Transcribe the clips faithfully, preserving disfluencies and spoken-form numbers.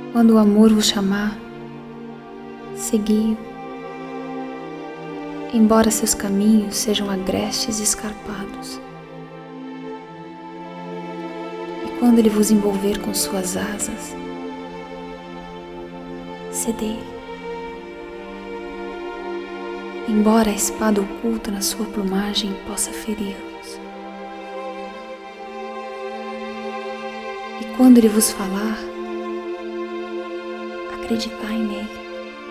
Quando o amor vos chamar, segui-o, embora seus caminhos sejam agrestes e escarpados. E quando ele vos envolver com suas asas, cedei-lhe, embora a espada oculta na sua plumagem possa feri-los. E quando ele vos falar, acreditai nele,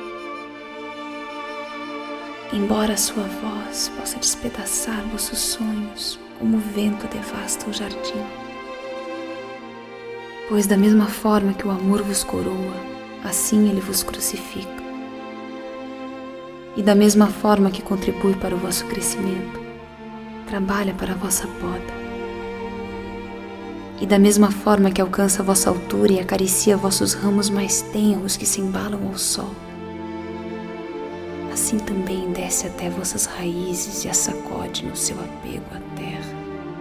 embora a sua voz possa despedaçar vossos sonhos como o vento devasta o jardim. Pois da mesma forma que o amor vos coroa, assim ele vos crucifica. E da mesma forma que contribui para o vosso crescimento, trabalha para a vossa poda. E da mesma forma que alcança a vossa altura e acaricia vossos ramos mais tenros que se embalam ao sol, assim também desce até vossas raízes e as sacode no seu apego à terra.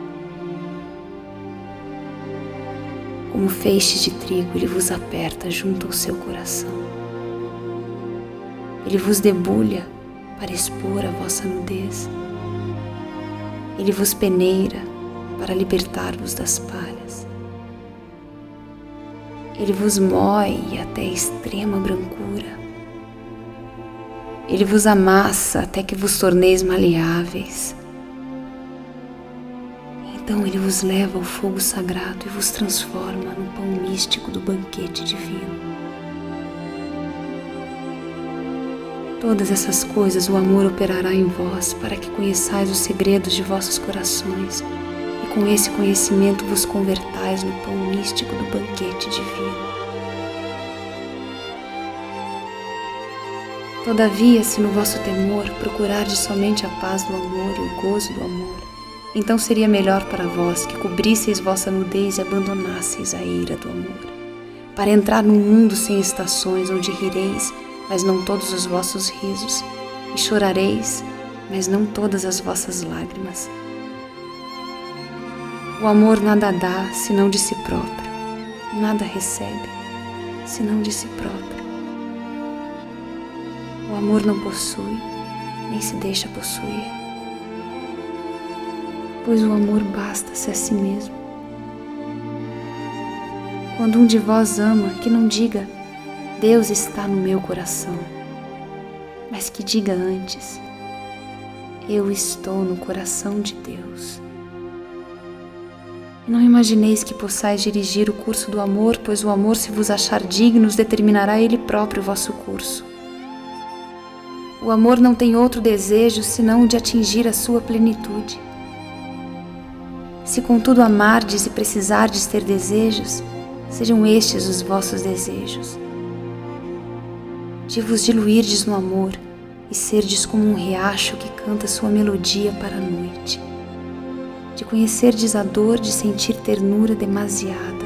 Como feixes de trigo, ele vos aperta junto ao seu coração. Ele vos debulha para expor a vossa nudez. Ele vos peneira para libertar-vos das palhas. Ele vos moe até a extrema brancura. Ele vos amassa até que vos torneis maleáveis. Então ele vos leva ao fogo sagrado e vos transforma no pão místico do banquete divino. Todas essas coisas o amor operará em vós para que conheçais os segredos de vossos corações e com esse conhecimento vos convertais no pão místico do banquete divino. Todavia, se no vosso temor procurardes somente a paz do amor e o gozo do amor, então seria melhor para vós que cobrisseis vossa nudez e abandonasseis a ira do amor, para entrar num mundo sem estações, onde rireis, mas não todos os vossos risos, e chorareis, mas não todas as vossas lágrimas. O amor nada dá, senão de si próprio, nada recebe, senão de si próprio. O amor não possui, nem se deixa possuir, pois o amor basta-se a si mesmo. Quando um de vós ama, que não diga, Deus está no meu coração, mas que diga antes, eu estou no coração de Deus. Não imagineis que possais dirigir o curso do amor, pois o amor, se vos achar dignos, determinará ele próprio o vosso curso. O amor não tem outro desejo senão o de atingir a sua plenitude. Se contudo amardes e precisardes ter desejos, sejam estes os vossos desejos. De vos diluirdes no amor e serdes como um riacho que canta sua melodia para a noite. De conhecerdes a dor de sentir ternura demasiada.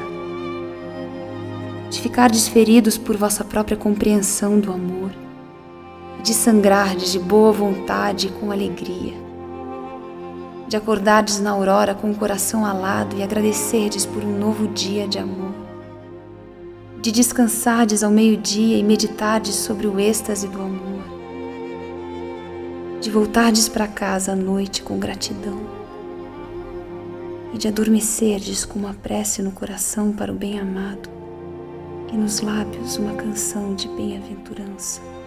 De ficardes feridos por vossa própria compreensão do amor. E de sangrardes de boa vontade e com alegria. De acordardes na aurora com o coração alado e agradecerdes por um novo dia de amor. De descansardes ao meio-dia e meditardes sobre o êxtase do amor. De voltardes para casa à noite com gratidão. E de adormecerdes com uma prece no coração para o bem-amado e nos lábios uma canção de bem-aventurança.